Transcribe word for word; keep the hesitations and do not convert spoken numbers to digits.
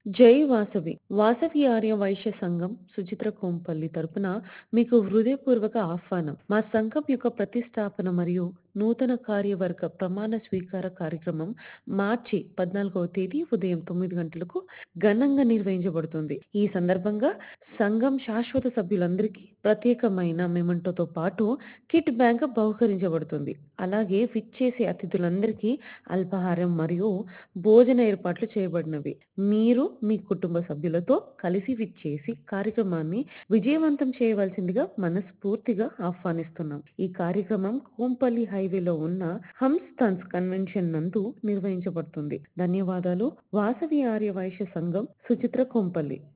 జై వాసవి. వాసవి ఆర్య వైశ్య సంఘం సుచిత్ర కోంపల్లి తరపున మీకు హృదయపూర్వక ఆహ్వానం. మా సంఘం యొక్క ప్రతిష్టాపన మరియు నూతన కార్యవర్గ ప్రమాణ స్వీకార కార్యక్రమం మార్చి పద్నాలుగవ తేదీ ఉదయం తొమ్మిది గంటలకు ఘనంగా నిర్వహించబడుతుంది. ఈ సందర్భంగా సంఘం శాశ్వత సభ్యులందరికీ ప్రత్యేకమైన మెమంటోతో పాటు కిట్ బ్యాంక్ బహుకరించబడుతుంది. అలాగే విచ్చేసే అతిథులందరికీ అల్పాహారం మరియు భోజన ఏర్పాట్లు చేయబడినవి. మీరు మీ కుటుంబ సభ్యులతో కలిసి విచ్చేసి కార్యక్రమాన్ని విజయవంతం చేయవలసిందిగా మనస్ఫూర్తిగా ఆహ్వానిస్తున్నాం. ఈ కార్యక్రమం కోంపల్లి హైవేలో ఉన్న హంస్తన్స్ కన్వెన్షన్ నందు నిర్వహించబడుతుంది. ధన్యవాదాలు. వాసవి ఆర్య వైశ్య సంఘం సుచిత్ర కోంపల్లి.